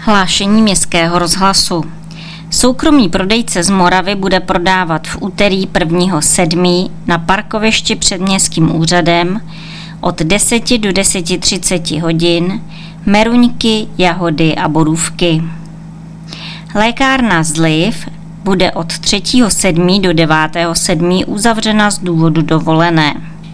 Hlášení Městského rozhlasu. Soukromý prodejce z Moravy bude prodávat v úterý 1.7. na parkovišti před Městským úřadem od 10 do 10:30 hodin meruňky, jahody a borůvky. Lékárna Zliv bude od 3.7. do 9.7. uzavřena z důvodu dovolené.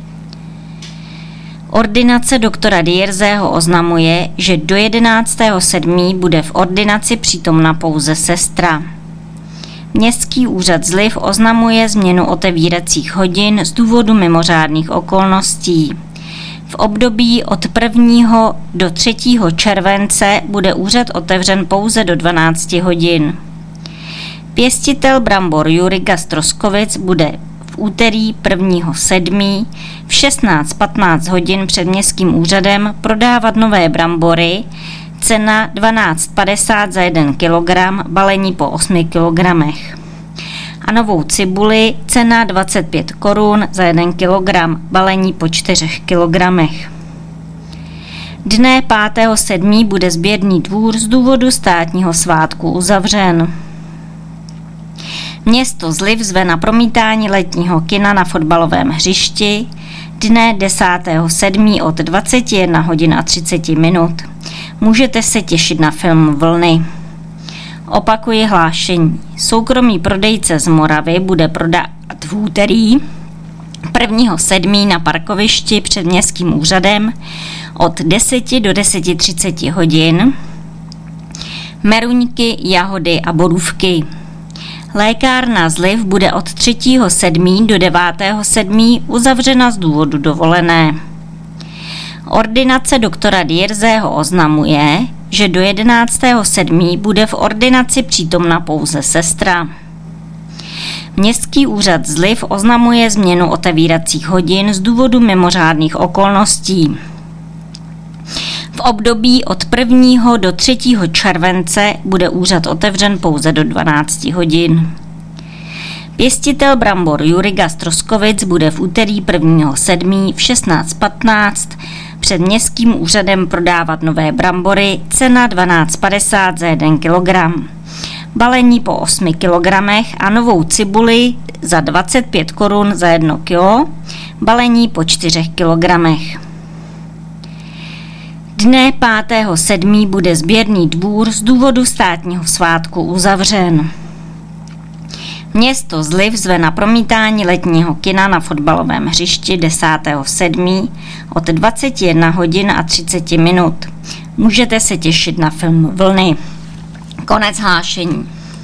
Ordinace doktora Dierzého oznamuje, že do 11.7. bude v ordinaci přítomna pouze sestra. Městský úřad Zliv oznamuje změnu otevíracích hodin z důvodu mimořádných okolností. V období od 1. do 3. července bude úřad otevřen pouze do 12 hodin. Pěstitel brambor Jurika z Troskovic bude v úterý 1.7. v 16:15 hodin před Městským úřadem prodávat nové brambory, cena 12,50 za 1 kg, balení po 8 kg. A novou cibuli, cena 25 korun za 1 kg, balení po 4 kg. Dne 5.7. bude sběrný dvůr z důvodu státního svátku uzavřen. Město Zliv zve na promítání letního kina na fotbalovém hřišti dne 10.7. od 21 hodin a 30 minut. Můžete se těšit na film Vlny. Opakuji hlášení. Soukromý prodejce z Moravy bude prodávat v úterý 1.7. na parkovišti před Městským úřadem od 10 do 10:30 hodin meruňky, jahody a borůvky. Lékárna Zliv bude od 3.7. do 9.7. uzavřena z důvodu dovolené. Ordinace doktora Dierzého oznamuje, že do 11.7. bude v ordinaci přítomna pouze sestra. Městský úřad Zliv oznamuje změnu otevíracích hodin z důvodu mimořádných okolností. V období od 1. do 3. července bude úřad otevřen pouze do 12 hodin. Pěstitel brambor Jurika z Troskovic bude v úterý 1.7. v 16:15 před Městským úřadem prodávat nové brambory, cena 12,50 za 1 kg, balení po 8 kg a novou cibuli za 25 korun za 1 kg, balení po 4 kg. Dne 5.7. bude sběrný dvůr z důvodu státního svátku uzavřen. Město Zliv zve na promítání letního kina na fotbalovém hřišti 10.7. od 21 hodin a 30 minut. Můžete se těšit na film Vlny. Konec hlášení.